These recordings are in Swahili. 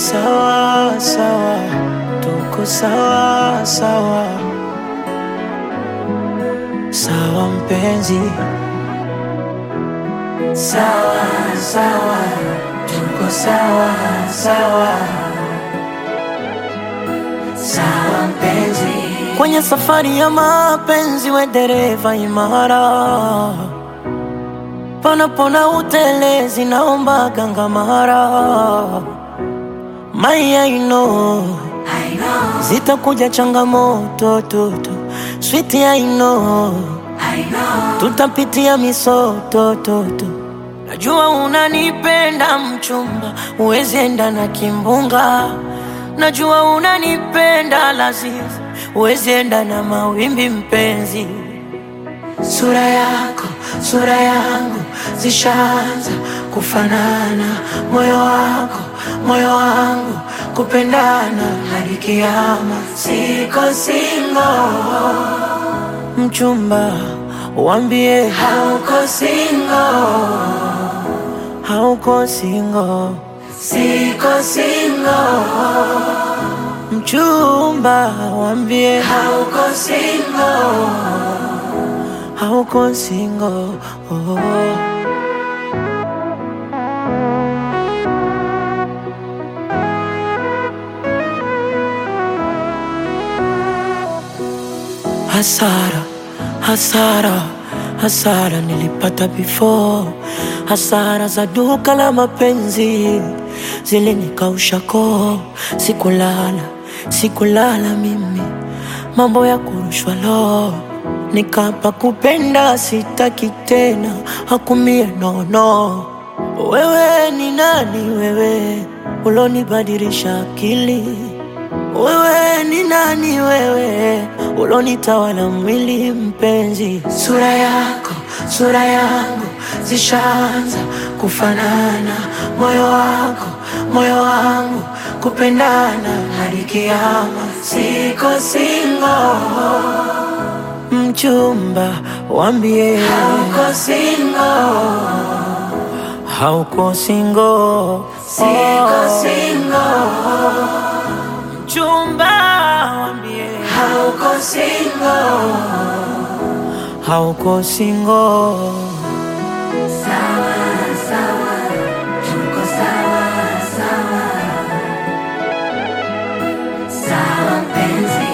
sawa sawa, tuko sawa sawa. Sawa mpenzi, sawa sawa, tuko sawa sawa. Sawa mpenzi, kwenye safari ya mapenzi we dereva imara, panapona utelezi naomba gangamara. I know zitakuja changamoto toto, sweetie I know tutapitia misoto toto. Najua unanipenda mchumba, uwezi enda na kimbunga. Najua unanipenda lazizi, uwezi enda na mawimbi mpenzi. Sura yako, sura yangu zishaanza kufanana, moyo wako, moyo wangu kupendana hadi kiyama. Siko single, mchumba uambie hauko single, hauko single. Siko single, mchumba uambie hauko single, hauko single. Hasara, hasara, hasara nilipata before. Hasara za duka la mapenzi zilinikausha koo. Sikulala, sikulala mimi, mambo ya kurushwa lo. Nikapa kupenda sitaki tena, hakumie no no. Wewe ni nani wewe, ulonibadilisha akili? Wewe ni nani wewe, ulonitawala mwili mpenzi? Sura yako, sura yangu zishaanza kufanana, moyo wako, moyo wangu kupendana hadi kiyama. Siko single, mchumba waambie hauko single, hauko single. Siko single, mchumba waambie hauko single, hauko single. Sawa sawa, tuko sawa sawa. Sawa mpenzi,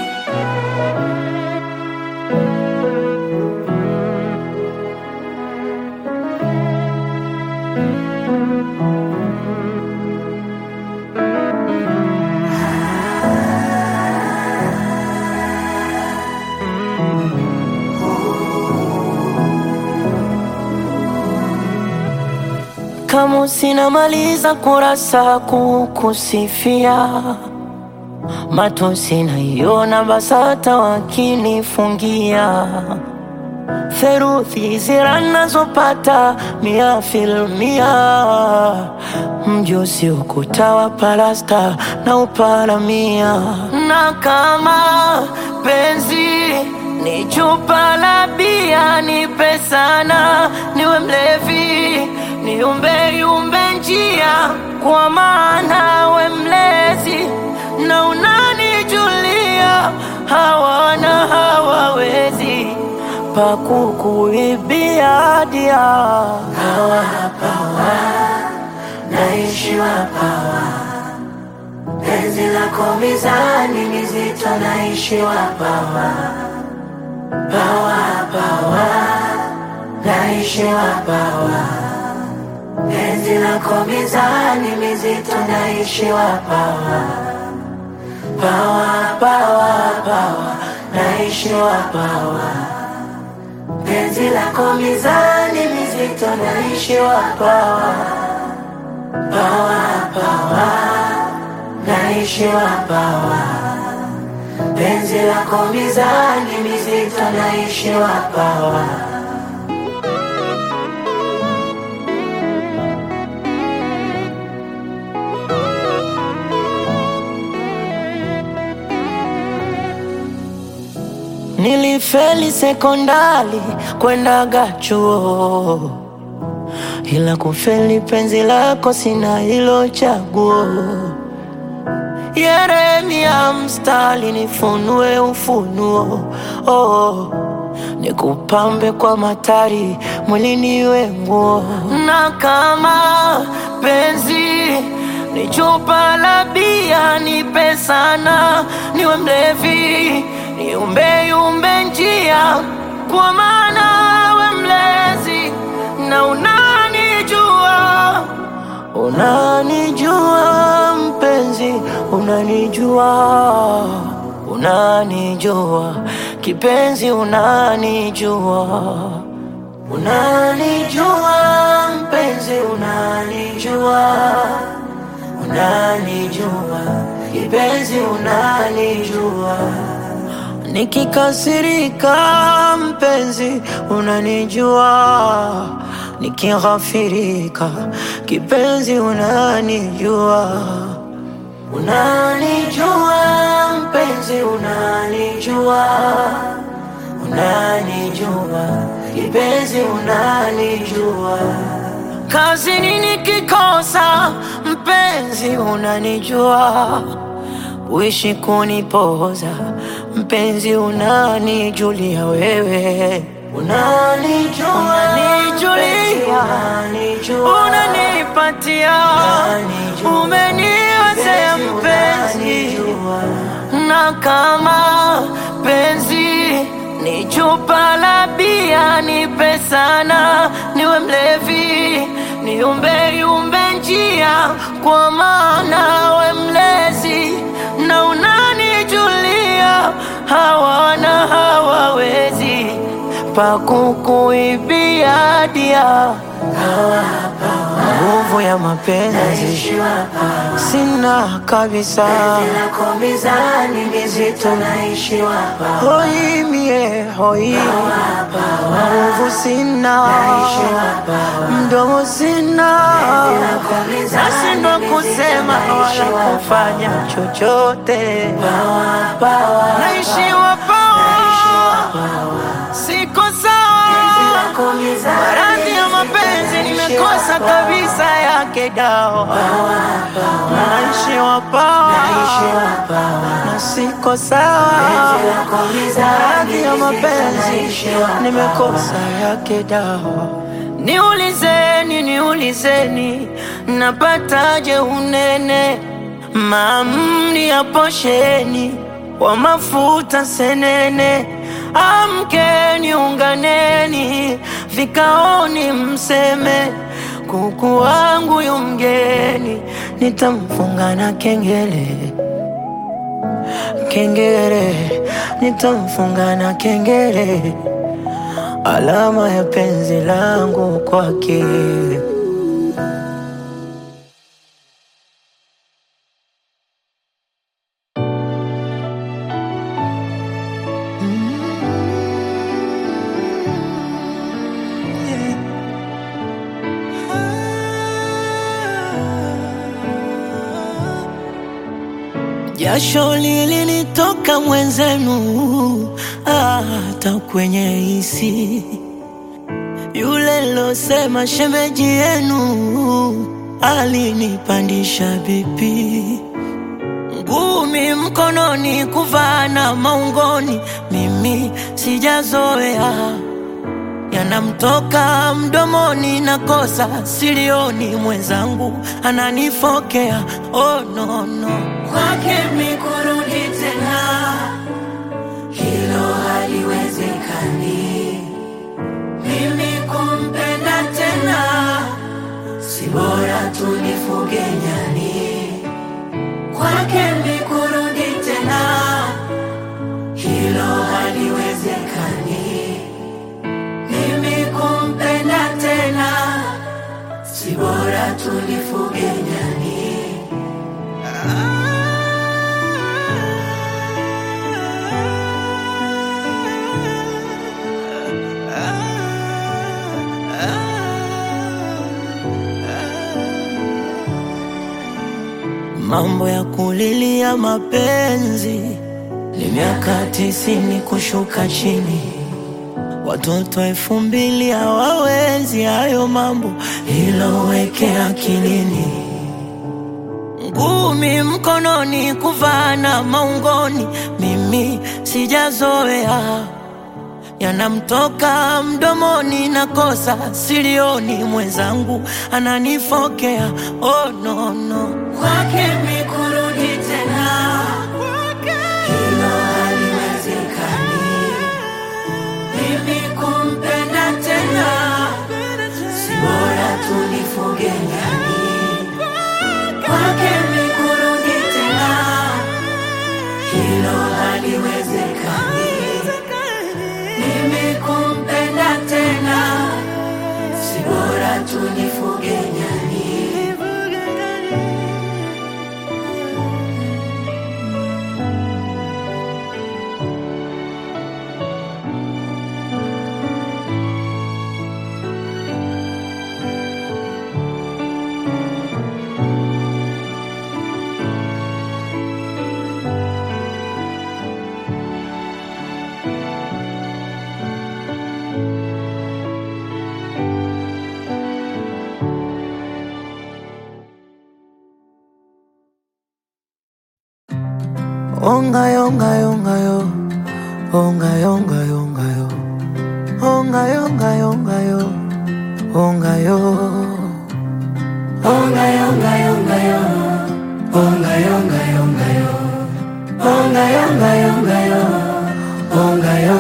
kama sinamaliza kurasa kukusifia, matosi naiona basata wakinifungia. Theruthi zira nazopata 100%, mjusi ukuta wa palasta na uparamia. Na kama penzi ni chupa la bia, nipe sana niwe mlevi, niumbe yumbe njia, kwa maana we mlezi na unanijulia. Hawana hawawezi pakukuibia dia. Hawa pawa, naishi wapawa, penzi lako mizani mizito, naishi wapawa. Pawa pawa, naishi wapawa, penzi lako mizani mizito, naishi wapawa. Pawa pawa pawa, naishi wapawa, penzi lako mizani mizito, naishi wapawa. Pawa pawa, naishi wapawa, penzi lako mizani mizito, naishi wapawa. Nilifeli sekondari kwendaga chuo, ila kufeli penzi lako sina hilo chaguo. Yeremia mstari nifunue ufunuo, oh. Nikupambe kwa matari, mwilini we nguo. Na kama penzi ni chupa la bia, nipe sana niwe mlevi, niumbe yumbe njia, kwa maana we mlezi na unanijua. Unanijua mpenzi, unanijua. Unanijua kipenzi, unanijua. Unanijua mpenzi, unanijua. Unanijua kipenzi, unanijua. Nikikasirika mpenzi, unanijua. Nikighafirika kipenzi, unanijua. Unanijua mpenzi, unanijua. Unanijua kipenzi, unanijua. Kazini nikikosa mpenzi, unanijua. Uishi kunipoza mpenzi, unanijulia wewe. Unanijua, unanijulia, unanipatia, umeniwezea mpenzi. Na kama penzi ni chupa la bia, nipe sana niwe mlevi, niumbe yumbe njia, kwa maana we mlezi na unanijulia. Hawana hawawezi pakukuibia dia. Nguvu ya mapenzi sina kabisa. Lako mizani mizito naishi wapa. Hoi mie hoi, nguvu sina, mdomo sina, nashindwa kusema wala kufanya chochote. Naishi wapa, siko sawa. Maradhi ya mapenzi nimekosa kabisa yake dawa. Naishi wapa, na siko sawa. Maradhi ya mapenzi nimekosa yake dawa. Niulizeni, niulizeni, napataje unene? Maamri ya posheni wa mafuta senene. Amkeni unganeni, vikaoni mseme, kuku wangu yu mgeni, nitamfunga na kengele. Kengele, nitamfunga na kengele, alama ya penzi langu kwake. Jasho lilinitoka mwenzenu, hata kwenye hisi. Yule losema shemeji yenu, alinipandisha bipi. Ngumi mkononi, kuvana maungoni, mimi sijazoea. Yanamtoka mdomoni, nakosa silioni, mwenzangu ananifokea. Oh no no, kwake mikurudi tena, hilo haliwezekani. Mimi kumpenda tena, si bora tunifuge nyani. Kwake mikurudi tena, hilo haliwezekani. Mimi kumpenda tena, si bora tunifuge nyani. Mambo ya kulilia mapenzi ni miaka 90 kushuka chini. Watoto 2000 hawawezi hayo mambo, hilo weke akilini. ngumi mkononi, kuvana maungoni, mimi sijazoea. Yanamtoka mdomoni, nakosa silioni, mwenzangu ananifokea. Oh no no, kwake mimi kurudi tena, hilo haliwezekani. Mimi kumpenda tena, si bora tulifuge nyani. Kwake mimi kurudi tena, hilo haliwezekani. Mimi kumpenda tena, si bora tulifuge nyani. Onga yonga yonga yo, onga yonga yonga yo, onga yonga yonga yo, onga yo, onga yonga yonga yo, onga yonga yonga yo, onga yonga yonga yo, onga yo.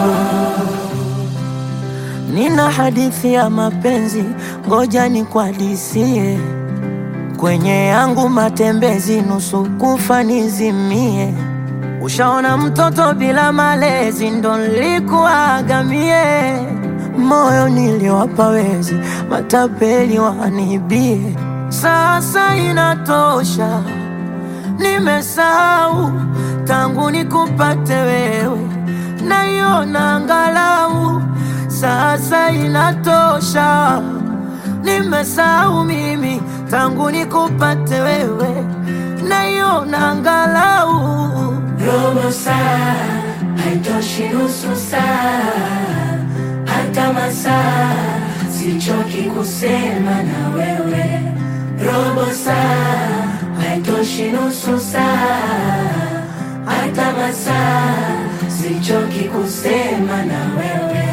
Nina hadithi ya mapenzi, ngoja nikuhadisie. Kwenye yangu matembezi, nusu kufa nizimie. Ushaona mtoto bila malezi, ndo nilikuaga mie. Moyo niliwapa wezi, matapeli wanibie. Sasa inatosha, nimesahau. Tangu nikupate wewe, naiona angalau. Sasa inatosha, nimesahau mimi. Tangu nikupate wewe, naiona angalau. Robo saa, haitoshi nusu saa, hata masaa, sichoki kusema na wewe. Robo saa, haitoshi nusu saa, hata masaa, sichoki kusema na wewe.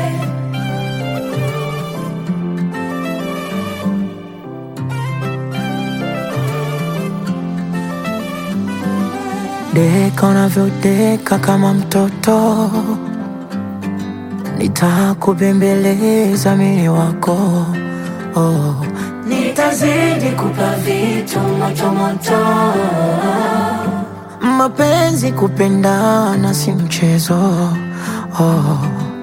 Deka unavyodeka kama mtoto, nitakubembeleza mimi wako. Oh, nitazidi kupa vitu moto moto. Mapenzi kupendana si mchezo. Oh,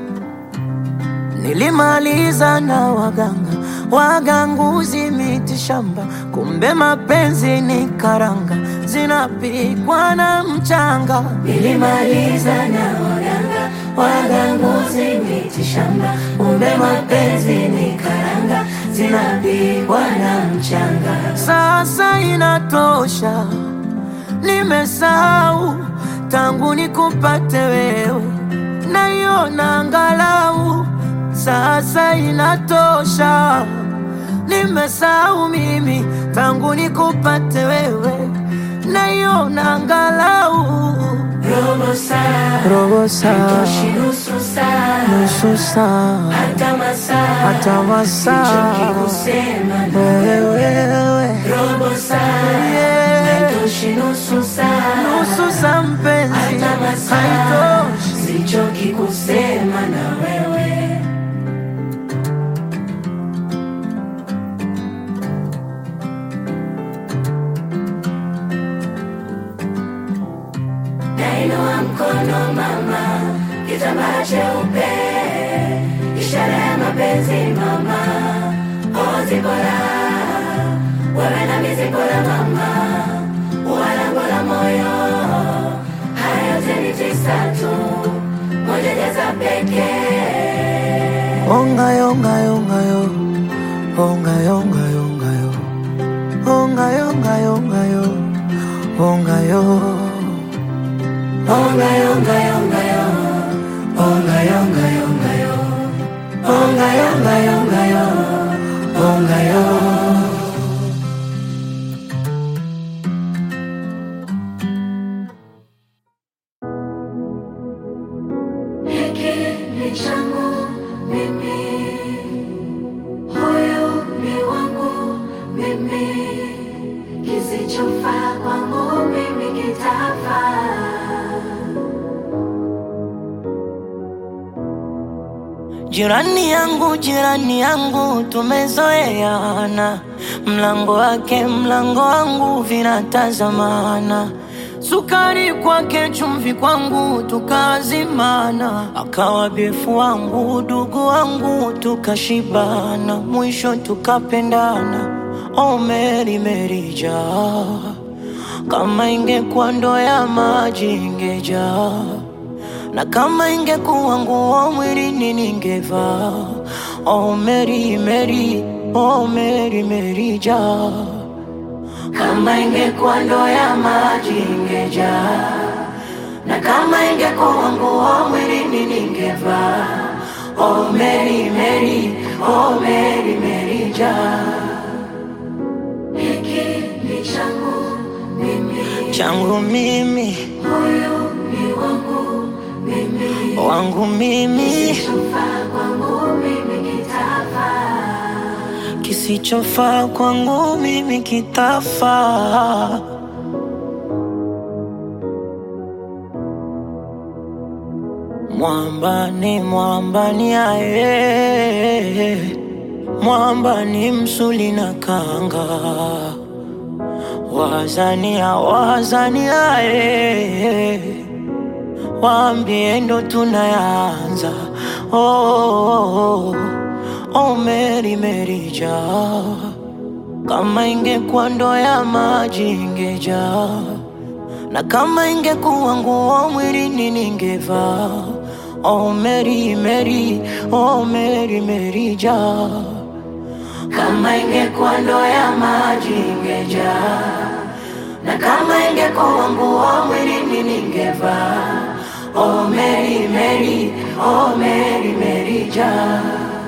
nilimaliza na waganga, waganguzi miti shamba. Kumbe mapenzi ni karanga, zinapikwa na mchanga. Nilimaliza na waganga, waganguzi miti shamba. Kumbe mapenzi ni karanga, zinapikwa na mchanga. Sasa inatosha, nimesahau. Tangu nikupate wewe, naiona angalau. Sasa inatosha, nimesahau mimi. Tangu nikupate wewe, naiona angalau. Robo saa, robo saa, haitoshi nusu saa, nusu saa, hata masaa, hata masaa, sichoki kusema na wewe. Robo saa, haitoshi nusu saa, nusu saa mpenzi, hata masaa, haitoshi, sichoki kusema na wewe. Nainua mkono mama, kitambaa cheupe, ishara ya mapenzi mama. Ozi bora, wewe na mizi bora mama, uwalango la moyo. Haya yote ni tisa tu, moja jaza pekee. Onga yonga yonga yo, onga yonga yonga yo, onga yonga yonga yo, onga yo, onga yonga yonga yo, onga yonga yonga yo, onga yonga yonga yo, onga yo. ni changu mimi, huyu ni wangu mimi, kisichofaa kwangu mimi kitafaa. Jirani yangu tumezoeana, mlango wake mlango wangu vinatazamana, sukari kwake chumvi kwangu tukazimana, akawa befu wangu dugu wangu tukashibana, mwisho tukapendana. Oh Mary Mary ja, kama ingekuwa ndoo ya maji ingejaa, na kama ingekuwa nguo mwilini ningevaa. Oh Mary Mary, oh Mary Mary ja, kama ingekuwa ndoo ya maji ingejaa, na kama ingekuwa nguo mwilini ningevaa. Oh Mary Mary, oh Mary Mary ja, hiki ni changu mimi, changu mimi, huyu ni wangu mimi, wangu mimi, kisichofaa kwangu mimi kitafaa. kisichofaa kwangu mimi kitafaa. Mwamba ni aye, mwamba ni msuli na kanga, wazani aye, waambie ndo tunaanza. Oh Mary Mary ja, kama ingekuwa ndoo ya maji ingejaa, na kama ingekuwa nguo mwilini ningevaa. Oh Mary Mary, oh Mary Mary ja, kama ingekuwa ndoo ya maji ingejaa, na kama ingekuwa nguo mwilini ningevaa. Oh Mary Mary, oh Mary Mary ja,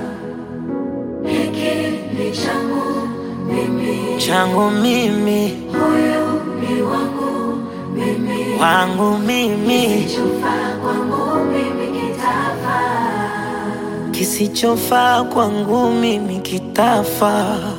hiki ni changu mimi, changu mimi, huyu ni wangu mimi, wangu mimi, kisichofaa kwangu mimi kitafaa. kisichofaa kwangu mimi kitafaa.